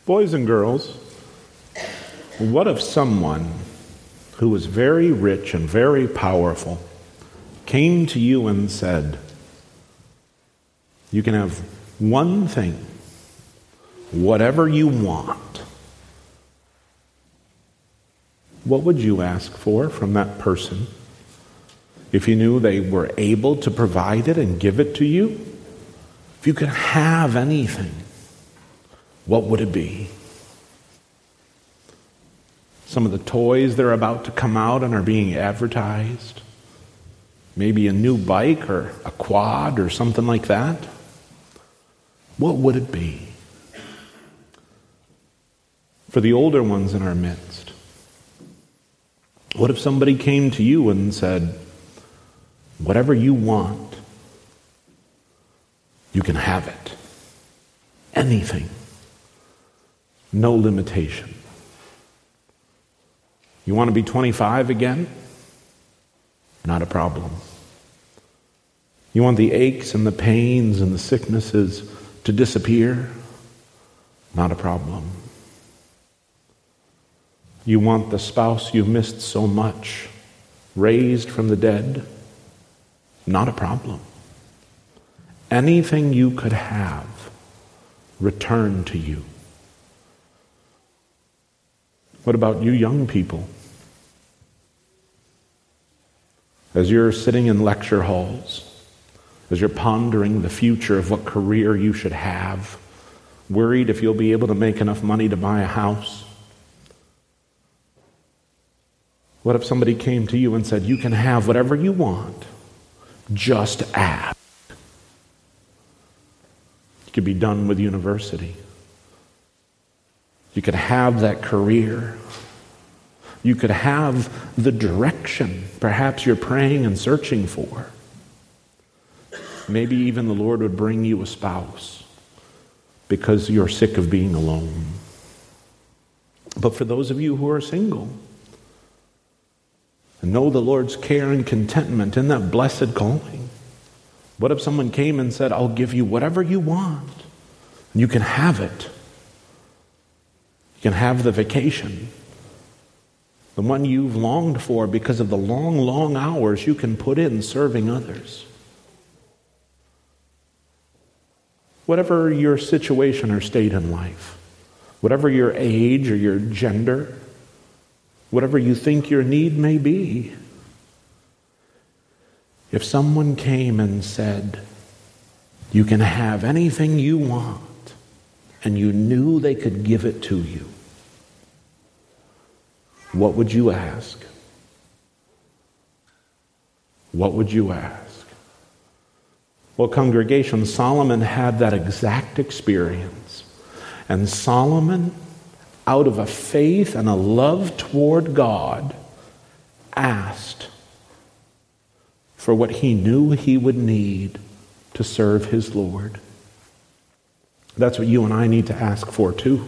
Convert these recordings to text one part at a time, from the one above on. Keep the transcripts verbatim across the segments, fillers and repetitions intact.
Boys and girls, what if someone who was very rich and very powerful came to you and said, you can have one thing, whatever you want? What would you ask for from that person if you knew they were able to provide it and give it to you? If you could have anything, what would it be? Some of the toys that are about to come out and are being advertised. Maybe a new bike or a quad or something like that. What would it be? For the older ones in our midst, what if somebody came to you and said, whatever you want, you can have it. Anything. No limitation. You want to be twenty-five again? Not a problem. You want the aches and the pains and the sicknesses to disappear? Not a problem. You want the spouse you missed so much raised from the dead? Not a problem. Anything you could have returned to you. What about you young people? As you're sitting in lecture halls, as you're pondering the future of what career you should have, worried if you'll be able to make enough money to buy a house, what if somebody came to you and said, you can have whatever you want, just ask? You could be done with university. You could have that career. You could have the direction perhaps you're praying and searching for. Maybe even the Lord would bring you a spouse because you're sick of being alone. But for those of you who are single and know the Lord's care and contentment in that blessed calling, what if someone came and said, I'll give you whatever you want, and you can have it. You can have the vacation, the one you've longed for because of the long, long hours you can put in serving others. Whatever your situation or state in life, whatever your age or your gender, whatever you think your need may be, if someone came and said, you can have anything you want, and you knew they could give it to you, what would you ask? What would you ask? Well, congregation, Solomon had that exact experience. And Solomon, out of a faith and a love toward God, asked for what he knew he would need to serve his Lord. That's what you and I need to ask for too.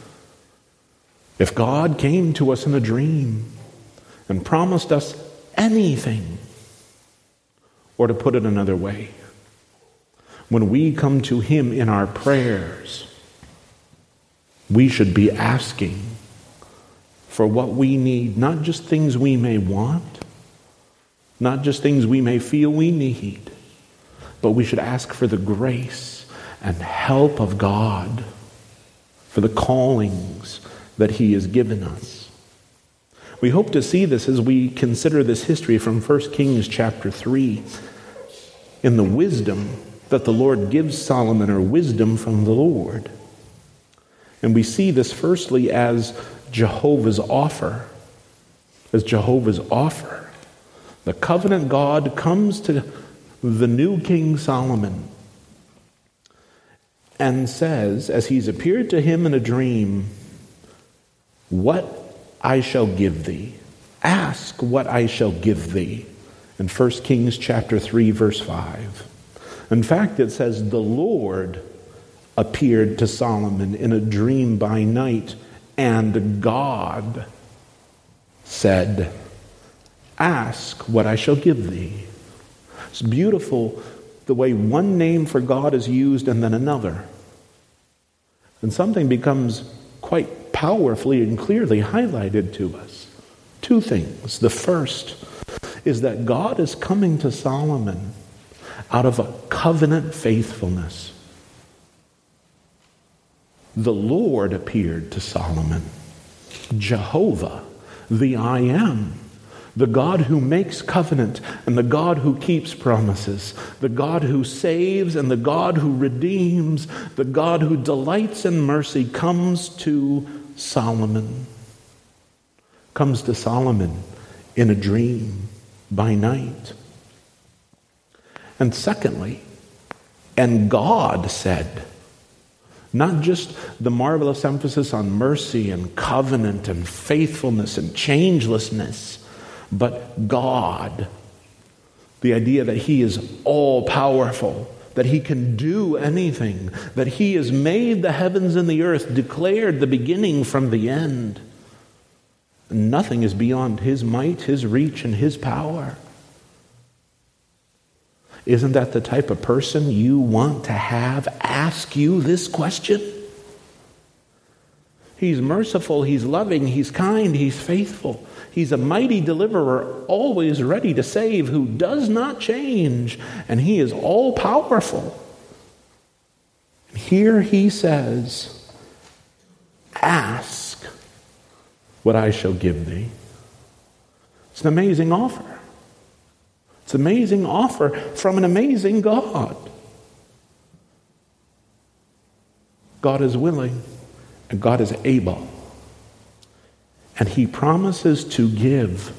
If God came to us in a dream and promised us anything, or to put it another way, when we come to him in our prayers, we should be asking for what we need, not just things we may want, not just things we may feel we need, but we should ask for the grace and help of God for the callings that he has given us. We hope to see this as we consider this history from First Kings chapter three in the wisdom that the Lord gives Solomon, or wisdom from the Lord. And we see this firstly as Jehovah's offer. As Jehovah's offer. The covenant God comes to the new King Solomon and says, as he's appeared to him in a dream, what I shall give thee. Ask what I shall give thee. In First Kings chapter three, verse five. In fact, it says, the Lord appeared to Solomon in a dream by night, and God said, ask what I shall give thee. It's beautiful the way one name for God is used and then another. And something becomes quite powerfully and clearly highlighted to us. Two things. The first is that God is coming to Solomon out of a covenant faithfulness. The Lord appeared to Solomon, Jehovah, the I Am, the God who makes covenant and the God who keeps promises, the God who saves and the God who redeems, the God who delights in mercy, comes to Solomon. Comes to Solomon in a dream by night. And secondly, and God said, not just the marvelous emphasis on mercy and covenant and faithfulness and changelessness, but God, the idea that He is all-powerful, that He can do anything, that He has made the heavens and the earth, declared the beginning from the end. Nothing is beyond His might, His reach, and His power. Isn't that the type of person you want to have ask you this question? He's merciful, He's loving, He's kind, He's faithful. He's a mighty deliverer, always ready to save, who does not change, and He is all-powerful. Here He says, ask what I shall give thee. It's an amazing offer. It's an amazing offer from an amazing God. God is willing and God is able. And He promises to give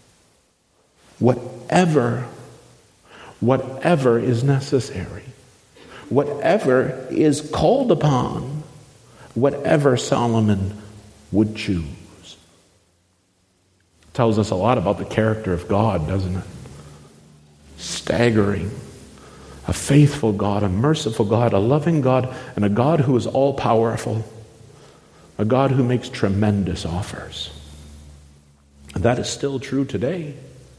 whatever, whatever is necessary, whatever is called upon, whatever Solomon would choose. It tells us a lot about the character of God, doesn't it? Staggering. A faithful God, a merciful God, a loving God, and a God who is all-powerful. A God who makes tremendous offers. And that is still true today.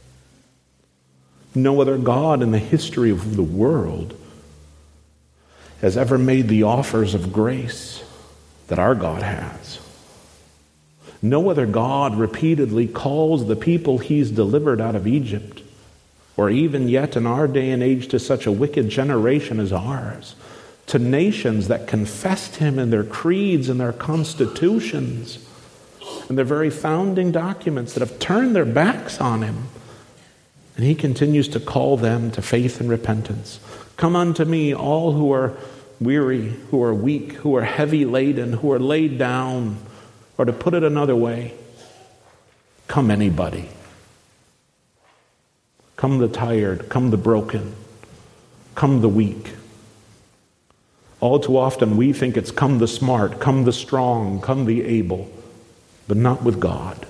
No other God in the history of the world has ever made the offers of grace that our God has. No other God repeatedly calls the people He's delivered out of Egypt, or even yet in our day and age to such a wicked generation as ours, to nations that confessed Him in their creeds and their constitutions and their very founding documents, that have turned their backs on Him. And He continues to call them to faith and repentance. Come unto me, all who are weary, who are weak, who are heavy laden, who are laid down. Or to put it another way, come anybody. Come the tired, come the broken, come the weak. All too often we think it's come the smart, come the strong, come the able, but not with God.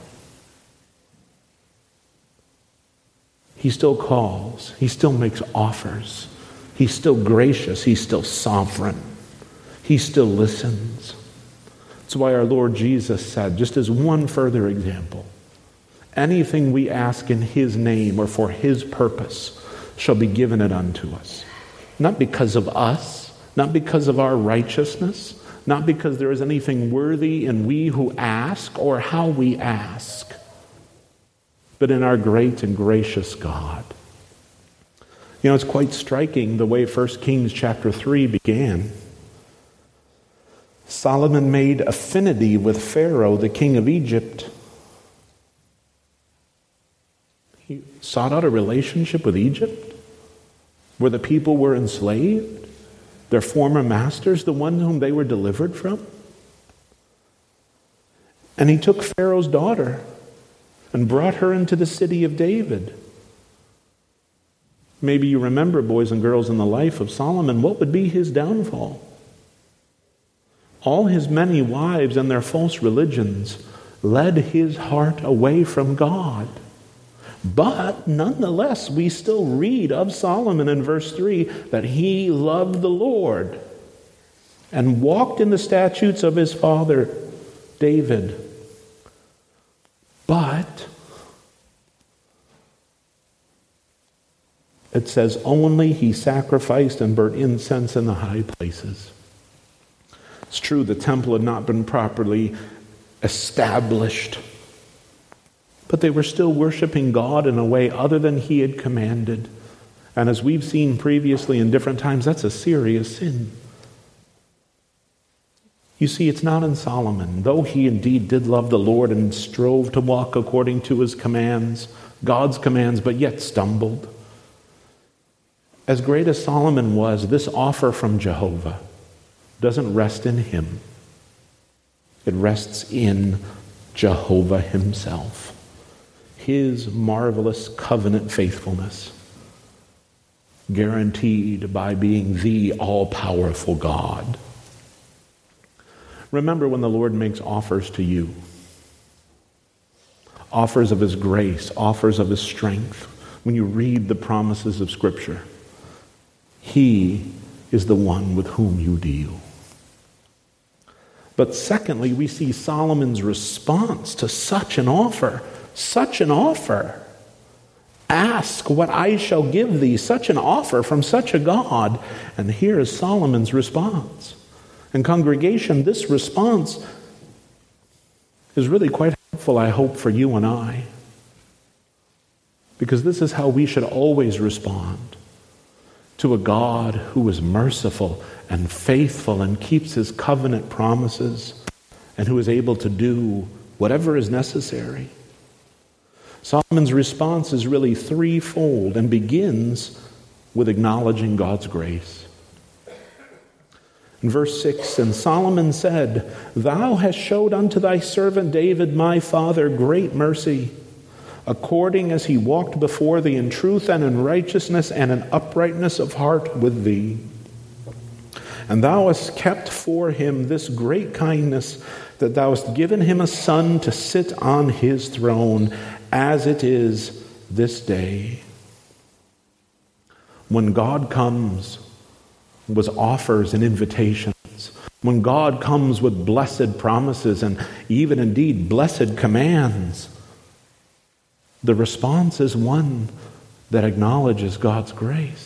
He still calls. He still makes offers. He's still gracious. He's still sovereign. He still listens. That's why our Lord Jesus said, just as one further example, anything we ask in His name or for His purpose shall be given it unto us. Not because of us, not because of our righteousness, not because there is anything worthy in we who ask or how we ask, but in our great and gracious God. You know, it's quite striking the way First Kings chapter three began. Solomon made affinity with Pharaoh, the king of Egypt. He sought out a relationship with Egypt, where the people were enslaved, their former masters, the one whom they were delivered from. And he took Pharaoh's daughter and brought her into the city of David. Maybe you remember, boys and girls, in the life of Solomon, what would be his downfall? All his many wives and their false religions led his heart away from God. But nonetheless, we still read of Solomon in verse three that he loved the Lord and walked in the statutes of his father David. But it says only he sacrificed and burnt incense in the high places. It's true the temple had not been properly established, but they were still worshiping God in a way other than he had commanded. And as we've seen previously in different times, that's a serious sin. You see, it's not in Solomon. Though he indeed did love the Lord and strove to walk according to his commands, God's commands, but yet stumbled. As great as Solomon was, this offer from Jehovah doesn't rest in him. It rests in Jehovah himself. His marvelous covenant faithfulness, guaranteed by being the all-powerful God. Remember when the Lord makes offers to you, offers of his grace, offers of his strength. When you read the promises of Scripture, he is the one with whom you deal. But secondly, we see Solomon's response to such an offer. Such an offer. Ask what I shall give thee. Such an offer from such a God. And here is Solomon's response. And congregation, this response is really quite helpful, I hope, for you and I. Because this is how we should always respond to a God who is merciful and faithful and keeps his covenant promises and who is able to do whatever is necessary. Solomon's response is really threefold and begins with acknowledging God's grace. In verse six, and Solomon said, Thou hast showed unto thy servant David my father great mercy, according as he walked before thee in truth and in righteousness and in uprightness of heart with thee. And thou hast kept for him this great kindness, that thou hast given him a son to sit on his throne, as it is this day. When God comes with offers and invitations, when God comes with blessed promises and even indeed blessed commands, the response is one that acknowledges God's grace.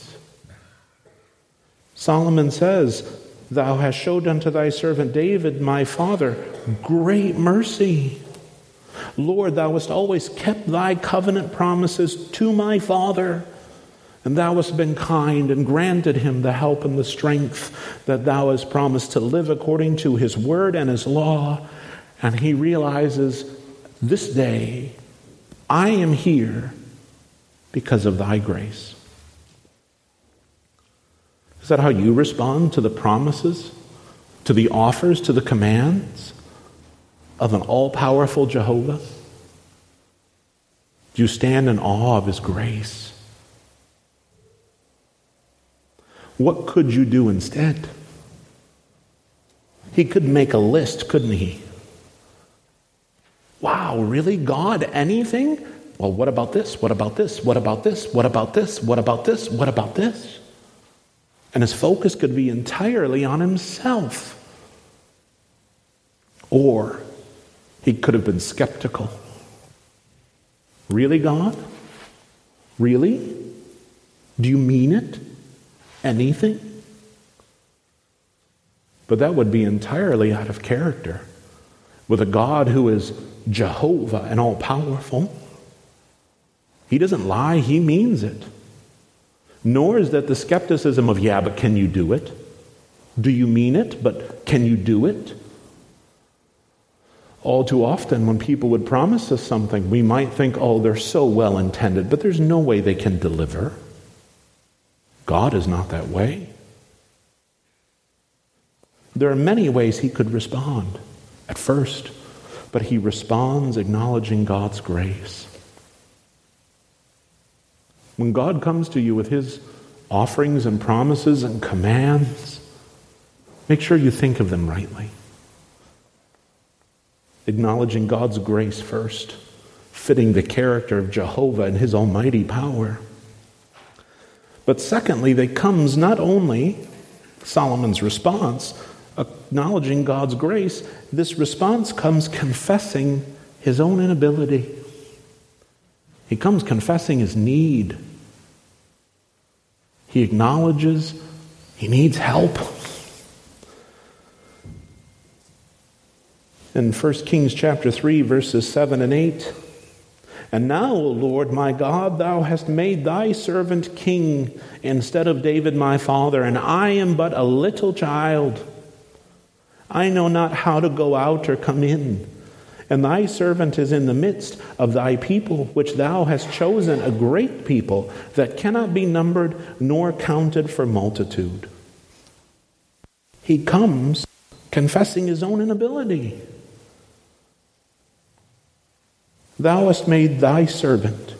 Solomon says, Thou hast showed unto thy servant David, my father, great mercy. Lord, thou hast always kept thy covenant promises to my father, and thou hast been kind and granted him the help and the strength that thou hast promised to live according to his word and his law. And he realizes, this day I am here because of thy grace. Is that how you respond to the promises, to the offers, to the commands of an all-powerful Jehovah? Do you stand in awe of his grace? What could you do instead? He could make a list, couldn't he? Wow, really? God, anything? Well, what about this? What about this? What about this? What about this? What about this? What about this? And his focus could be entirely on himself. Or he could have been skeptical. Really, God? Really? Do you mean it? Anything? But that would be entirely out of character with a God who is Jehovah and all-powerful. He doesn't lie, he means it. Nor is that the skepticism of, yeah, but can you do it? Do you mean it? But can you do it? All too often when people would promise us something, we might think, oh, they're so well intended, but there's no way they can deliver. God is not that way. There are many ways he could respond at first, but he responds acknowledging God's grace. When God comes to you with his offerings and promises and commands, make sure you think of them rightly. Acknowledging God's grace first, fitting the character of Jehovah and his almighty power. But secondly, there comes not only Solomon's response, acknowledging God's grace, this response comes confessing his own inability. He comes confessing his need. He acknowledges he needs help. In First Kings chapter three, verses seven and eight, "And now, O Lord my God, thou hast made thy servant king instead of David my father, and I am but a little child. I know not how to go out or come in. And thy servant is in the midst of thy people, which thou hast chosen, a great people that cannot be numbered nor counted for multitude." He comes confessing his own inability. "Thou hast made thy servant."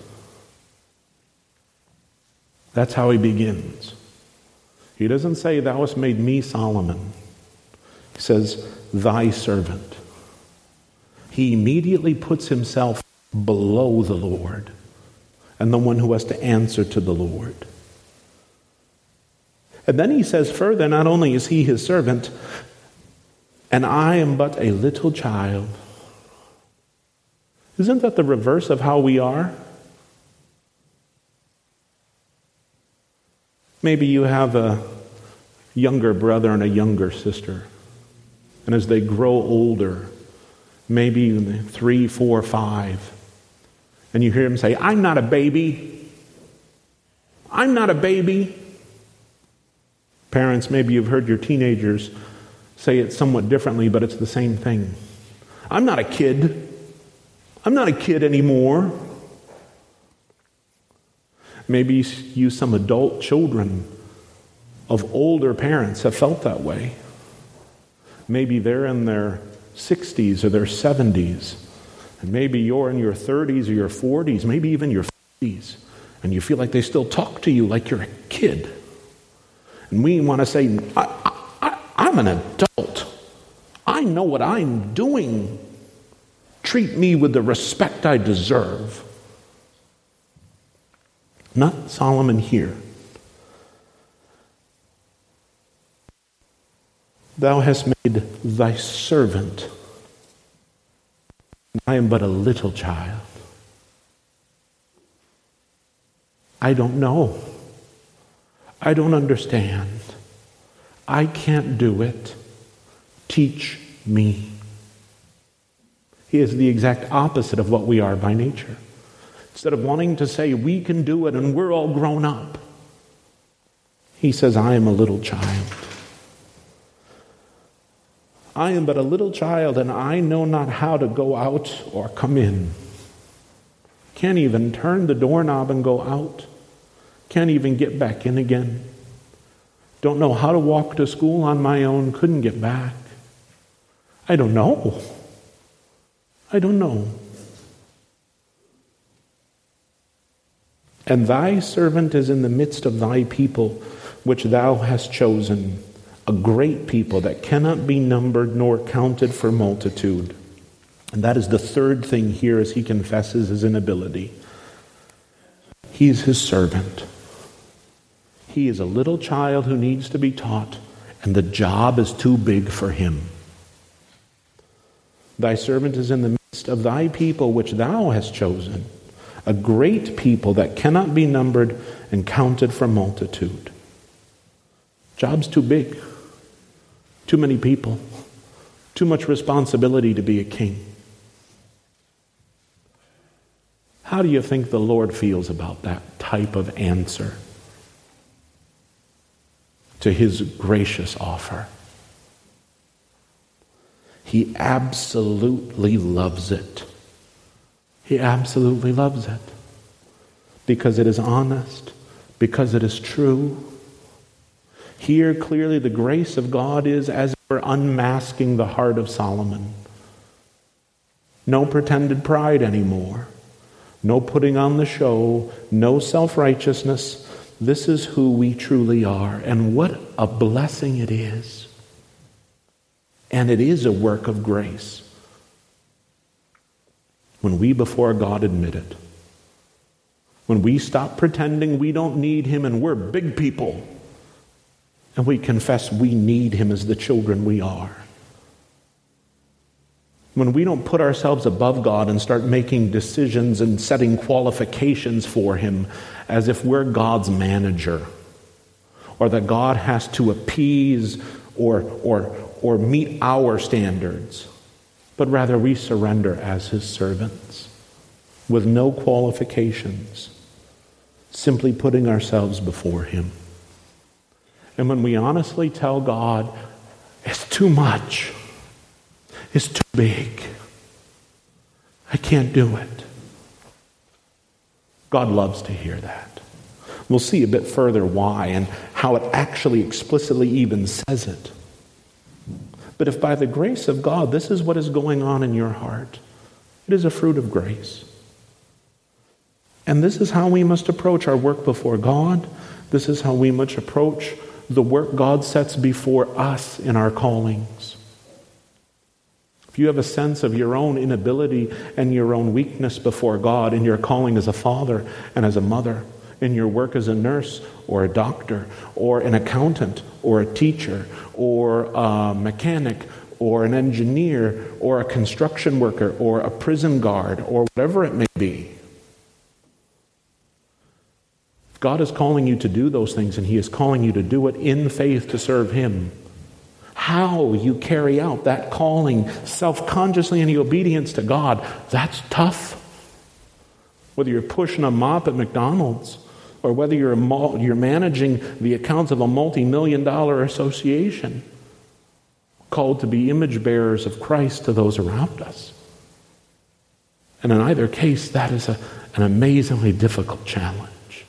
That's how he begins. He doesn't say, "Thou hast made me Solomon." He says, "Thy servant." He immediately puts himself below the Lord and the one who has to answer to the Lord. And then he says further, not only is he his servant, "and I am but a little child." Isn't that the reverse of how we are? Maybe you have a younger brother and a younger sister, and as they grow older, maybe three, four, five, and you hear them say, "I'm not a baby. I'm not a baby." Parents, maybe you've heard your teenagers say it somewhat differently, but it's the same thing. "I'm not a kid. I'm not a kid anymore." Maybe you, some adult children of older parents, have felt that way. Maybe they're in their sixties or their seventies, and maybe you're in your thirties or your forties, maybe even your fifties, and you feel like they still talk to you like you're a kid. And we want to say, I, I, I'm an adult. I know what I'm doing. Treat me with the respect I deserve. Not Solomon here. "Thou hast made thy servant. I am but a little child." I don't know. I don't understand. I can't do it. Teach me. He is the exact opposite of what we are by nature. Instead of wanting to say we can do it and we're all grown up, he says, "I am a little child. I am but a little child, and I know not how to go out or come in." Can't even turn the doorknob and go out. Can't even get back in again. Don't know how to walk to school on my own. Couldn't get back. I don't know. I don't know. "And thy servant is in the midst of thy people, which thou hast chosen, a great people that cannot be numbered nor counted for multitude." And that is the third thing here as he confesses his inability. He's his servant. He is a little child who needs to be taught, and the job is too big for him. "Thy servant is in the midst of thy people, which thou hast chosen, a great people that cannot be numbered and counted for multitude." Job's too big. Too many people. Too much responsibility to be a king. How do you think the Lord feels about that type of answer to his gracious offer? He absolutely loves it. He absolutely loves it. Because it is honest. Because it is true. Here, clearly, the grace of God is as it were unmasking the heart of Solomon. No pretended pride anymore. No putting on the show. No self-righteousness. This is who we truly are. And what a blessing it is. And it is a work of grace when we before God admit it. When we stop pretending we don't need him and we're big people, and we confess we need him as the children we are. When we don't put ourselves above God and start making decisions and setting qualifications for him as if we're God's manager, or that God has to appease or, or, or meet our standards. but rather we surrender as his servants with no qualifications, simply putting ourselves before him. And when we honestly tell God, it's too much, it's too big, I can't do it, God loves to hear that. We'll see a bit further why and how it actually explicitly even says it. But if by the grace of God, this is what is going on in your heart, it is a fruit of grace. And this is how we must approach our work before God. This is how we must approach the work God sets before us in our callings. If you have a sense of your own inability and your own weakness before God in your calling as a father and as a mother, in your work as a nurse or a doctor or an accountant or a teacher or a mechanic or an engineer or a construction worker or a prison guard or whatever it may be, God is calling you to do those things, and he is calling you to do it in faith to serve him. How you carry out that calling self-consciously in the obedience to God, that's tough. Whether you're pushing a mop at McDonald's or whether you're, you're managing the accounts of a multi-million dollar association called to be image bearers of Christ to those around us. And in either case, that is a, an amazingly difficult challenge.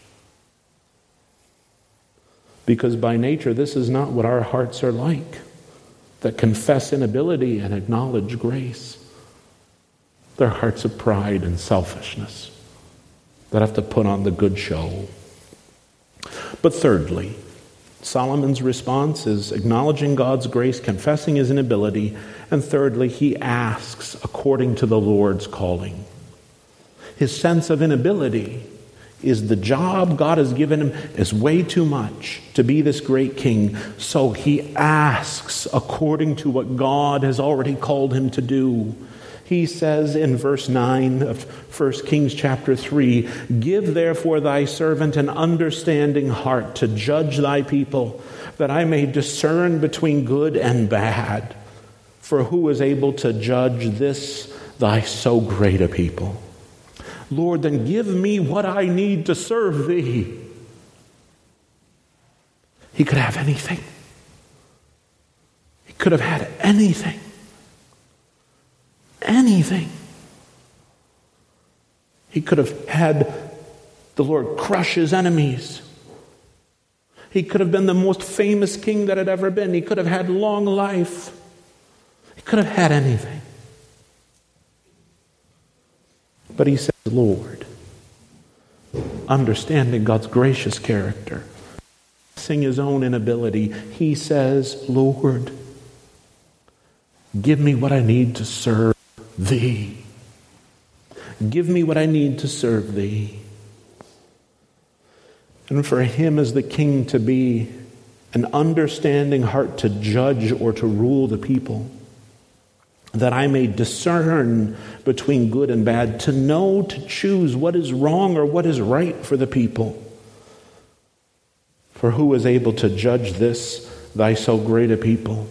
Because by nature, this is not what our hearts are like, that confess inability and acknowledge grace. They're hearts of pride and selfishness that have to put on the good show. But thirdly, Solomon's response is acknowledging God's grace, confessing his inability, and thirdly, he asks according to the Lord's calling. His sense of inability is the job God has given him is way too much to be this great king. So he asks according to what God has already called him to do. He says in verse nine of First Kings chapter three, "Give therefore thy servant an understanding heart to judge thy people, that I may discern between good and bad. For who is able to judge this thy so great a people? Lord, then give me what I need to serve thee." He could have anything. He could have had anything. Anything. He could have had the Lord crush his enemies. He could have been the most famous king that had ever been. He could have had long life. He could have had anything. But he says, Lord, understanding God's gracious character, seeing his own inability, he says, Lord, give me what I need to serve thee. Give me what I need to serve thee. And for him as the king to be an understanding heart to judge or to rule the people, that I may discern between good and bad, to know, to choose what is wrong or what is right for the people. For who is able to judge this, thy so great a people?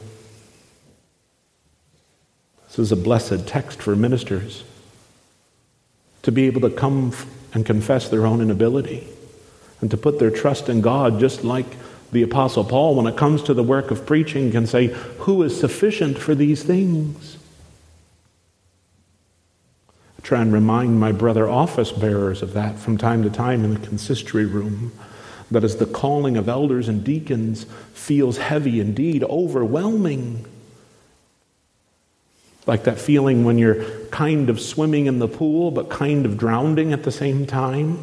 This is a blessed text for ministers, to be able to come and confess their own inability and to put their trust in God, just like the Apostle Paul, when it comes to the work of preaching, can say, who is sufficient for these things? Try and remind my brother office bearers of that from time to time in the consistory room, that as the calling of elders and deacons feels heavy, indeed overwhelming, like that feeling when you're kind of swimming in the pool but kind of drowning at the same time.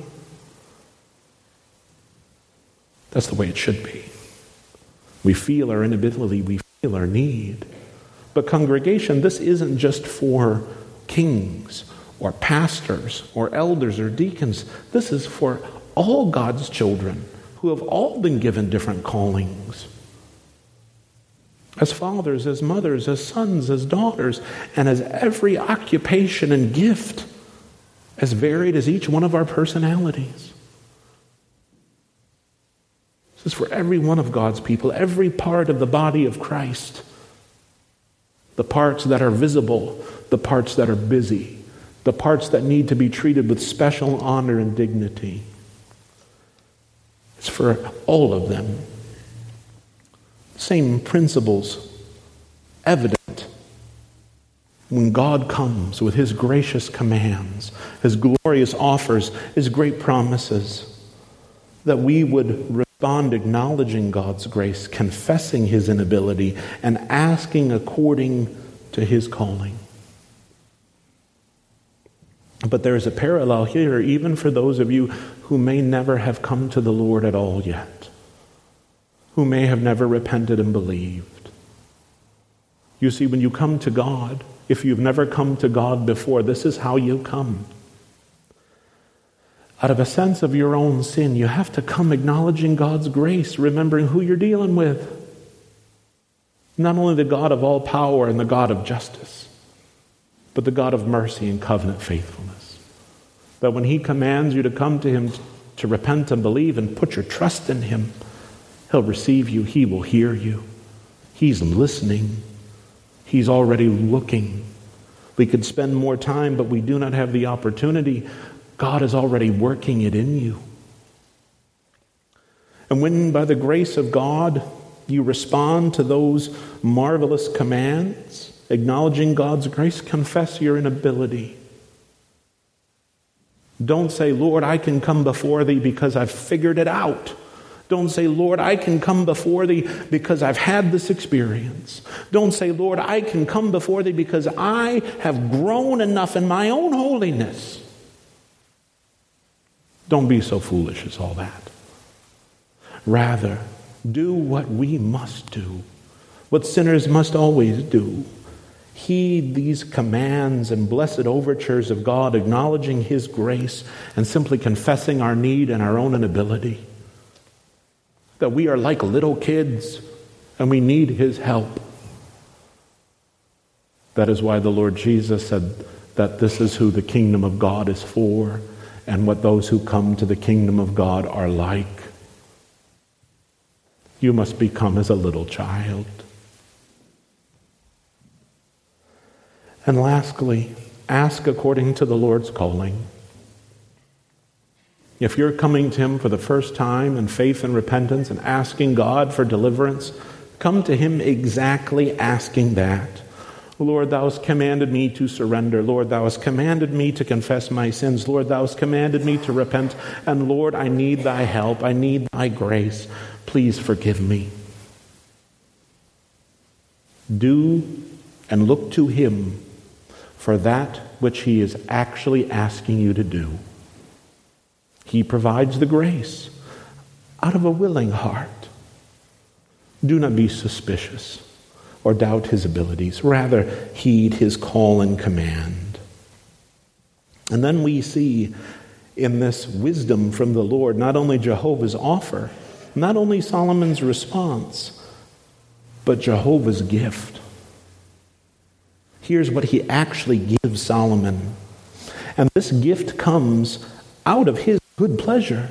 That's the way it should be. We feel our inability, we feel our need. But congregation, this isn't just for kings or pastors or elders or deacons. This is for all God's children who have all been given different callings. As fathers, as mothers, as sons, as daughters, and as every occupation and gift, as varied as each one of our personalities. This is for every one of God's people, every part of the body of Christ. The parts that are visible the parts that are busy, the parts that need to be treated with special honor and dignity. It's for all of them. Same principles evident when God comes with his gracious commands, his glorious offers, his great promises, that we would respond acknowledging God's grace, confessing his inability, and asking according to his calling. But there is a parallel here, even for those of you who may never have come to the Lord at all yet, who may have never repented and believed. You see, when you come to God, if you've never come to God before, this is how you come. Out of a sense of your own sin, you have to come acknowledging God's grace, remembering who you're dealing with. Not only the God of all power and the God of justice, but the God of mercy and covenant faithfulness. That when he commands you to come to him to repent and believe and put your trust in him, he'll receive you. He will hear you. He's listening. He's already looking. We could spend more time, but we do not have the opportunity. God is already working it in you. And when, by the grace of God, you respond to those marvelous commands, acknowledging God's grace, confess your inability. Don't say, Lord, I can come before thee because I've figured it out. Don't say, Lord, I can come before thee because I've had this experience. Don't say, Lord, I can come before thee because I have grown enough in my own holiness. Don't be so foolish as all that. Rather, do what we must do, what sinners must always do. Heed these commands and blessed overtures of God, acknowledging his grace and simply confessing our need and our own inability. That we are like little kids and we need his help. That is why the Lord Jesus said that this is who the kingdom of God is for, and what those who come to the kingdom of God are like. You must become as a little child. And lastly, ask according to the Lord's calling. If you're coming to him for the first time in faith and repentance and asking God for deliverance, come to him exactly asking that. Lord, thou hast commanded me to surrender. Lord, thou hast commanded me to confess my sins. Lord, thou hast commanded me to repent. And Lord, I need thy help. I need thy grace. Please forgive me. Do and look to him for that which he is actually asking you to do. He provides the grace out of a willing heart. Do not be suspicious or doubt his abilities. Rather, heed his call and command. And then we see in this wisdom from the Lord not only Jehovah's offer, not only Solomon's response, but Jehovah's gift. Here's what he actually gives Solomon. And this gift comes out of his good pleasure.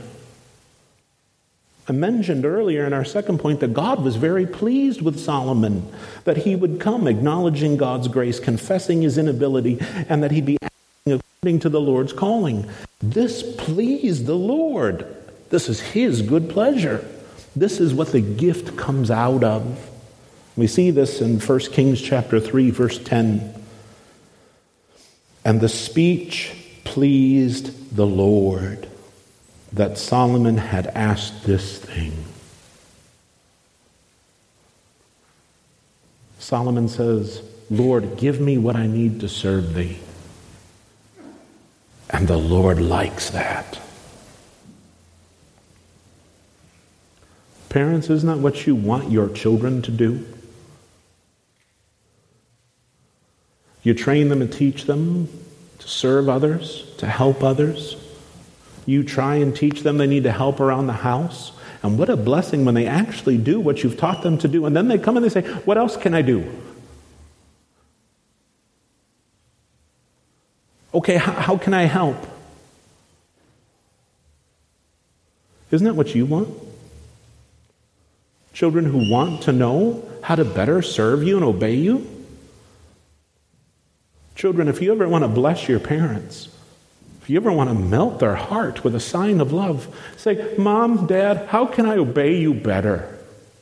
I mentioned earlier in our second point that God was very pleased with Solomon, that he would come acknowledging God's grace, confessing his inability, and that he'd be acting according to the Lord's calling. This pleased the Lord. This is his good pleasure. This is what the gift comes out of. We see this in First Kings chapter three, verse ten. And the speech pleased the Lord, that Solomon had asked this thing. Solomon says, Lord, give me what I need to serve thee. And the Lord likes that. Parents, isn't that what you want your children to do? You train them and teach them to serve others, to help others. You try and teach them they need to help around the house. And what a blessing when they actually do what you've taught them to do. And then they come and they say, what else can I do? Okay, how, how can I help? Isn't that what you want? Children who want to know how to better serve you and obey you? Children, if you ever want to bless your parents, if you ever want to melt their heart with a sign of love, say, Mom, Dad, how can I obey you better?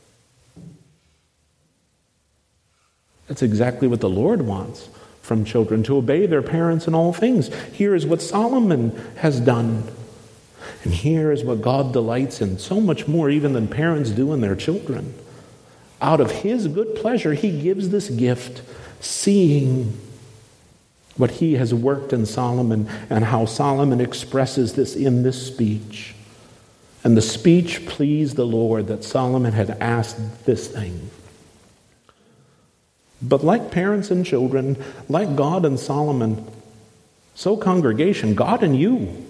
That's exactly what the Lord wants from children, to obey their parents in all things. Here is what Solomon has done. And here is what God delights in, so much more even than parents do in their children. Out of his good pleasure, he gives this gift, seeing what he has worked in Solomon and how Solomon expresses this in this speech. And the speech pleased the Lord that Solomon had asked this thing. But like parents and children, like God and Solomon, so congregation, God and you.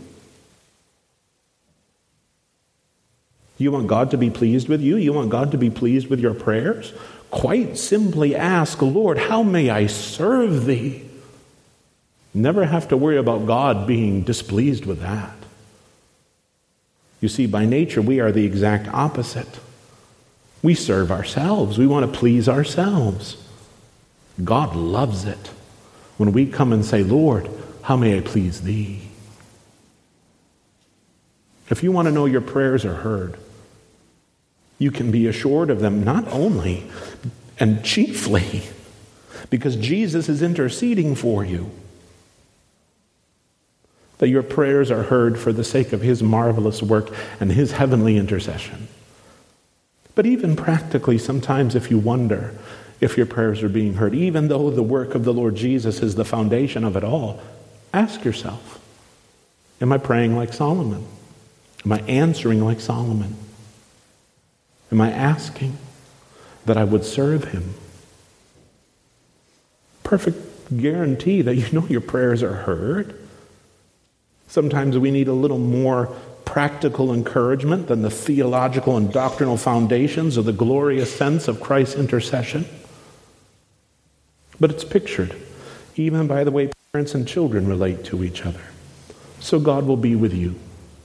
You want God to be pleased with you? You want God to be pleased with your prayers? Quite simply ask, Lord, how may I serve thee? Never have to worry about God being displeased with that. You see, by nature, we are the exact opposite. We serve ourselves. We want to please ourselves. God loves it when we come and say, Lord, how may I please thee? If you want to know your prayers are heard, you can be assured of them not only and chiefly because Jesus is interceding for you, that your prayers are heard for the sake of his marvelous work and his heavenly intercession. But even practically, sometimes if you wonder if your prayers are being heard, even though the work of the Lord Jesus is the foundation of it all, ask yourself, am I praying like Solomon? Am I answering like Solomon? Am I asking that I would serve him? Perfect guarantee that you know your prayers are heard. Sometimes we need a little more practical encouragement than the theological and doctrinal foundations of the glorious sense of Christ's intercession. But it's pictured, even by the way parents and children relate to each other. So God will be with you.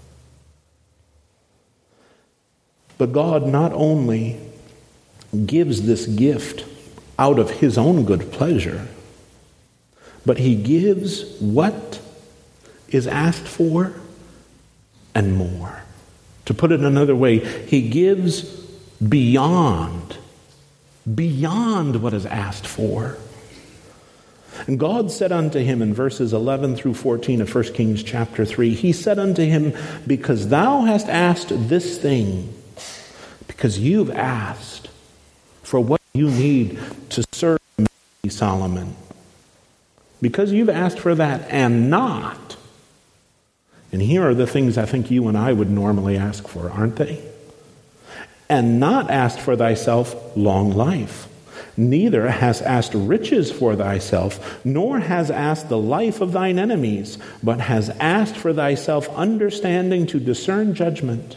But God not only gives this gift out of his own good pleasure, but he gives what is asked for and more. To put it another way, he gives beyond, beyond what is asked for. And God said unto him in verses eleven through fourteen of First Kings chapter three, he said unto him, because thou hast asked this thing, because you've asked for what you need to serve me, Solomon, because you've asked for that and not, and here are the things I think you and I would normally ask for, aren't they? And not asked for thyself long life, neither hast asked riches for thyself, nor has asked the life of thine enemies, but has asked for thyself understanding to discern judgment.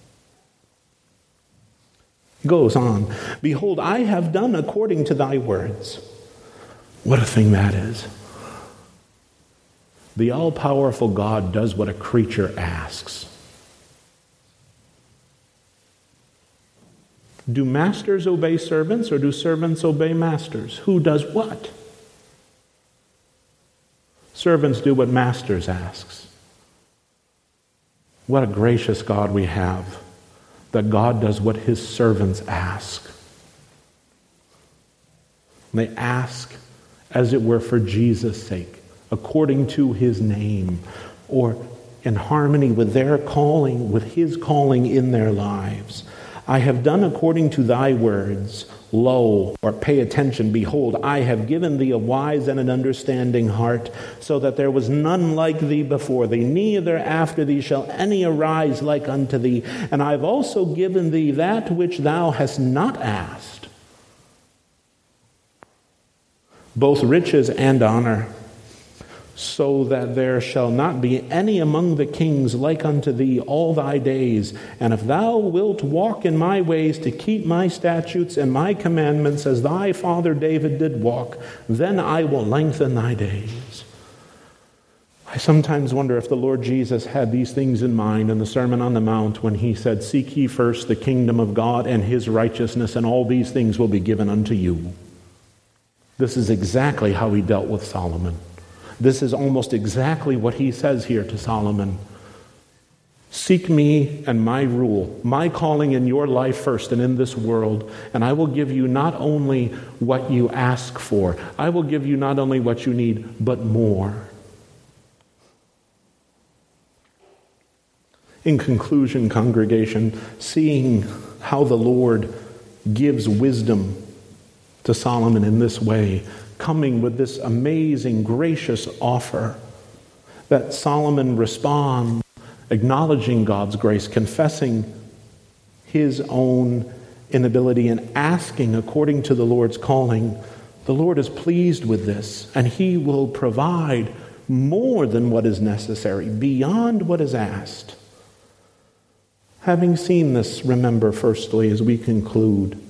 Goes on, behold, I have done according to thy words. What a thing that is. The all-powerful God does what a creature asks. Do masters obey servants, or do servants obey masters? Who does what? Servants do what masters asks. What a gracious God we have, that God does what his servants ask. They ask, as it were, for Jesus' sake, according to his name, or in harmony with their calling, with his calling in their lives. I have done according to thy words. Lo, or pay attention, behold, I have given thee a wise and an understanding heart, so that there was none like thee before thee, neither after thee shall any arise like unto thee. And I have also given thee that which thou hast not asked, both riches and honor, so that there shall not be any among the kings like unto thee all thy days. And if thou wilt walk in my ways to keep my statutes and my commandments as thy father David did walk, then I will lengthen thy days. I sometimes wonder if the Lord Jesus had these things in mind in the Sermon on the Mount when he said, seek ye first the kingdom of God and his righteousness, and all these things will be given unto you. This is exactly how he dealt with Solomon. This is almost exactly what he says here to Solomon. Seek me and my rule, my calling in your life first and in this world, and I will give you not only what you ask for, I will give you not only what you need, but more. In conclusion, congregation, seeing how the Lord gives wisdom to Solomon in this way, coming with this amazing, gracious offer, that Solomon responds, acknowledging God's grace, confessing his own inability, and asking according to the Lord's calling. The Lord is pleased with this, and he will provide more than what is necessary, beyond what is asked. Having seen this, remember, firstly, as we conclude,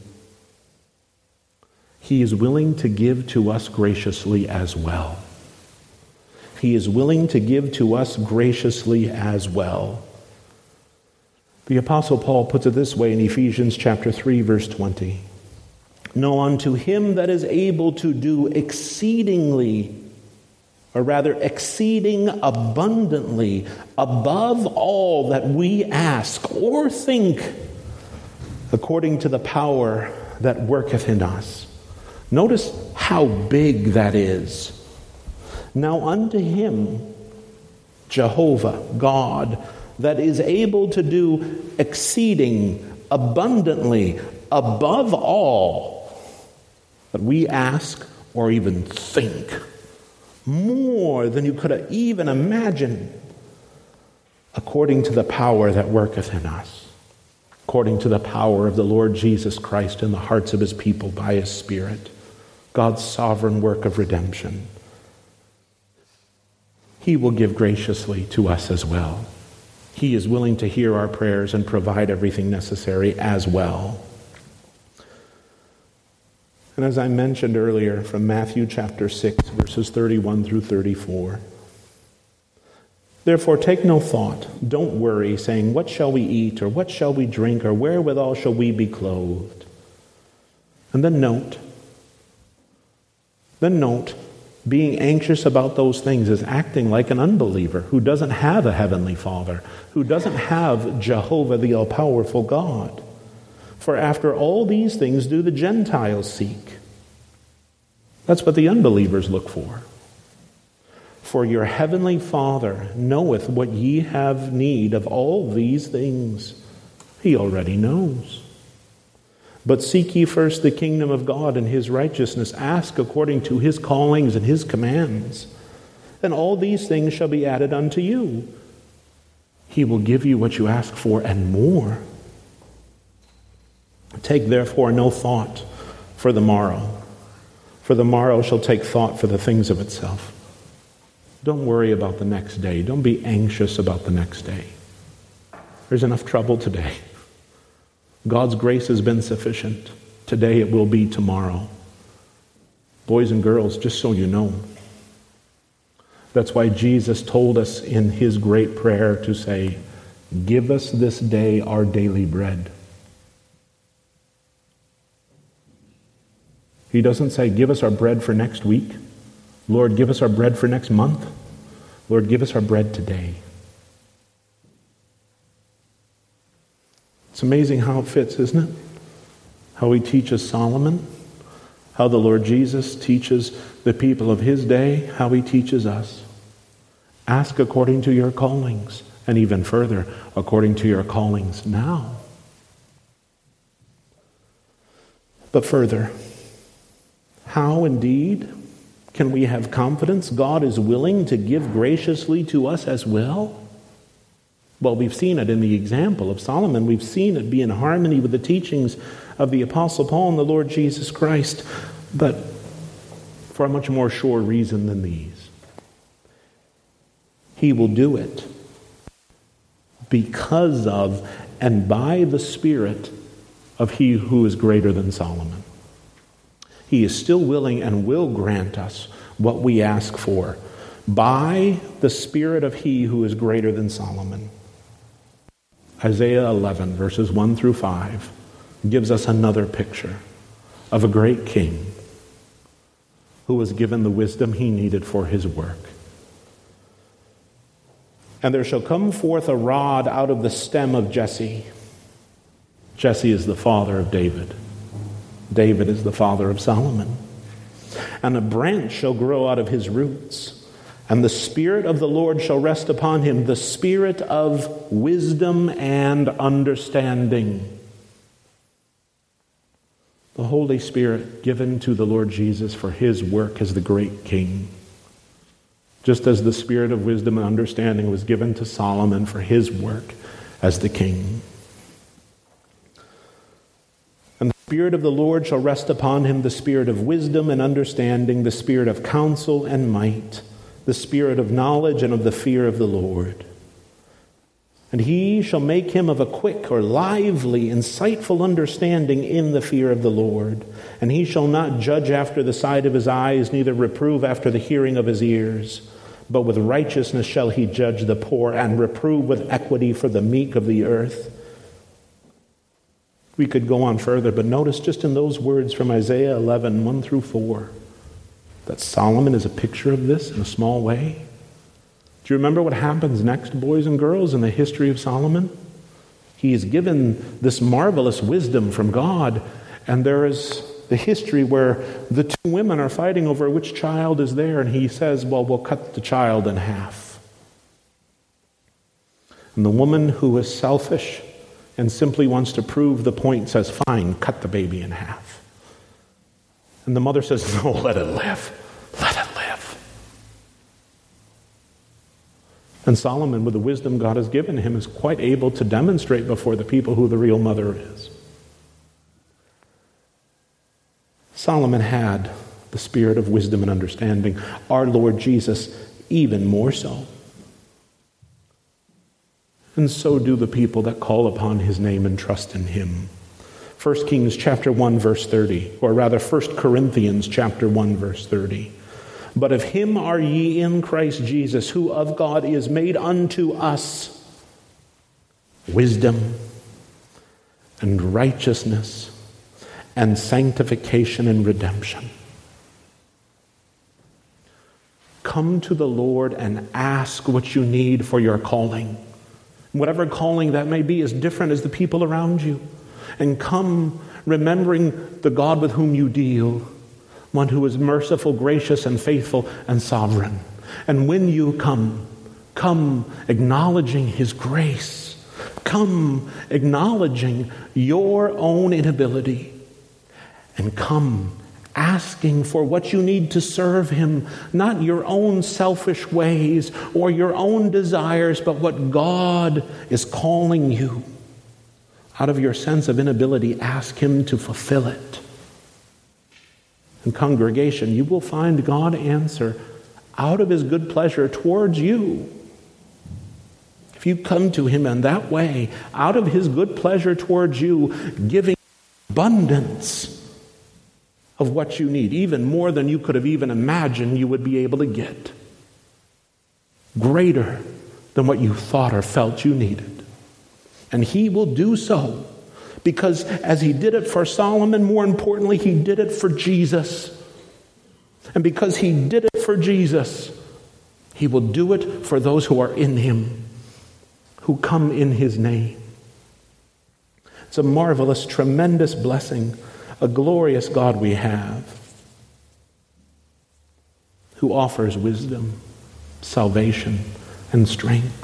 he is willing to give to us graciously as well. He is willing to give to us graciously as well. The Apostle Paul puts it this way in Ephesians chapter three, verse twenty. "Now unto him that is able to do exceedingly, or rather exceeding abundantly, above all that we ask or think, according to the power that worketh in us." Notice how big that is. Now unto him, Jehovah, God, that is able to do exceeding abundantly, above all that we ask or even think, more than you could even imagine, according to the power that worketh in us, according to the power of the Lord Jesus Christ in the hearts of his people by his Spirit, God's sovereign work of redemption. He will give graciously to us as well. He is willing to hear our prayers and provide everything necessary as well. And as I mentioned earlier from Matthew chapter six, verses thirty-one through thirty-four, "Therefore take no thought, don't worry, saying, what shall we eat, or what shall we drink, or wherewithal shall we be clothed?" And then note, then note, being anxious about those things is acting like an unbeliever who doesn't have a heavenly Father, who doesn't have Jehovah, the all-powerful God. "For after all these things do the Gentiles seek." That's what the unbelievers look for. "For your heavenly Father knoweth what ye have need of all these things." He already knows. "But seek ye first the kingdom of God and his righteousness. Ask according to his callings and his commands. And all these things shall be added unto you." He will give you what you ask for and more. "Take therefore no thought for the morrow, for the morrow shall take thought for the things of itself." Don't worry about the next day. Don't be anxious about the next day. There's enough trouble today. God's grace has been sufficient. Today it will be tomorrow. Boys and girls, just so you know, that's why Jesus told us in his great prayer to say, "Give us this day our daily bread." He doesn't say, "Give us our bread for next week." "Lord, give us our bread for next month." "Lord, give us our bread today." It's amazing how it fits, isn't it? How he teaches Solomon, how the Lord Jesus teaches the people of his day, how he teaches us. Ask according to your callings, and even further, according to your callings now. But further, how indeed can we have confidence God is willing to give graciously to us as well? Well, we've seen it in the example of Solomon. We've seen it be in harmony with the teachings of the Apostle Paul and the Lord Jesus Christ, but for a much more sure reason than these. He will do it because of and by the Spirit of he who is greater than Solomon. He is still willing and will grant us what we ask for by the Spirit of he who is greater than Solomon. Isaiah eleven, verses one through five, gives us another picture of a great king who was given the wisdom he needed for his work. And there shall come forth a rod out of the stem of Jesse. Jesse is the father of David. David is the father of Solomon. And a branch shall grow out of his roots. And the Spirit of the Lord shall rest upon him, the Spirit of wisdom and understanding. The Holy Spirit given to the Lord Jesus for his work as the great king. Just as the Spirit of wisdom and understanding was given to Solomon for his work as the king. And the Spirit of the Lord shall rest upon him, the Spirit of wisdom and understanding, the Spirit of counsel and might, the Spirit of knowledge and of the fear of the Lord. And he shall make him of a quick or lively, insightful understanding in the fear of the Lord. And he shall not judge after the sight of his eyes, neither reprove after the hearing of his ears. But with righteousness shall he judge the poor, and reprove with equity for the meek of the earth. We could go on further, but notice just in those words from Isaiah eleven, one through four, that Solomon is a picture of this in a small way. Do you remember what happens next, boys and girls, in the history of Solomon? He is given this marvelous wisdom from God, and there is the history where the two women are fighting over which child is there, and he says, well, we'll cut the child in half. And the woman who is selfish and simply wants to prove the point says, fine, cut the baby in half. And the mother says, no, let it live. Let it live. And Solomon, with the wisdom God has given him, is quite able to demonstrate before the people who the real mother is. Solomon had the spirit of wisdom and understanding. Our Lord Jesus, even more so. And so do the people that call upon his name and trust in him. First Kings chapter one, verse thirty, or rather First Corinthians chapter one, verse thirty. But of him are ye in Christ Jesus, who of God is made unto us wisdom and righteousness and sanctification and redemption. Come to the Lord and ask what you need for your calling. Whatever calling that may be is different as the people around you. And come remembering the God with whom you deal, one who is merciful, gracious, and faithful, and sovereign. And when you come, come acknowledging his grace. Come acknowledging your own inability. And come asking for what you need to serve him, not your own selfish ways or your own desires, but what God is calling you. Out of your sense of inability, ask him to fulfill it. In congregation, you will find God answer out of his good pleasure towards you. If you come to him in that way, out of his good pleasure towards you, giving abundance of what you need, even more than you could have even imagined you would be able to get. Greater than what you thought or felt you needed. And he will do so. Because as he did it for Solomon, more importantly, he did it for Jesus. And because he did it for Jesus, he will do it for those who are in him, who come in his name. It's a marvelous, tremendous blessing, a glorious God we have, who offers wisdom, salvation, and strength.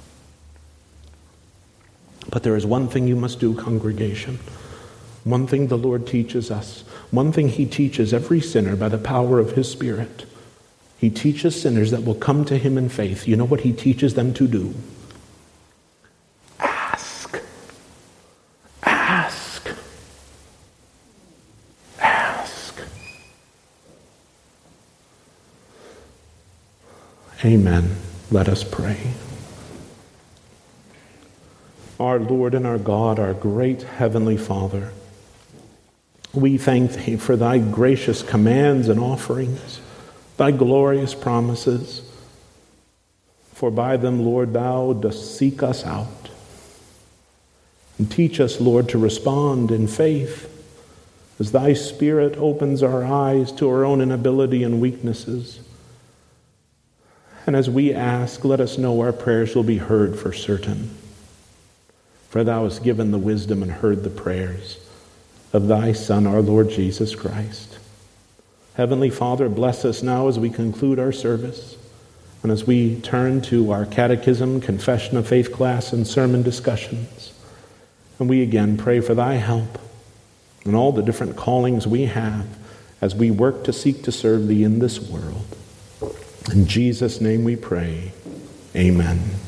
But there is one thing you must do, congregation. One thing the Lord teaches us. One thing he teaches every sinner by the power of his Spirit. He teaches sinners that will come to him in faith. You know what he teaches them to do? Ask. Ask. Ask. Amen. Let us pray. Our Lord and our God, our great Heavenly Father, we thank thee for thy gracious commands and offerings, thy glorious promises, for by them, Lord, thou dost seek us out. And teach us, Lord, to respond in faith as thy Spirit opens our eyes to our own inability and weaknesses, And as we ask, let us know our prayers will be heard for certain. For thou hast given the wisdom and heard the prayers of thy Son, our Lord Jesus Christ. Heavenly Father, bless us now as we conclude our service and as we turn to our catechism, confession of faith class, and sermon discussions. And we again pray for thy help in all the different callings we have as we work to seek to serve thee in this world. In Jesus' name we pray. Amen.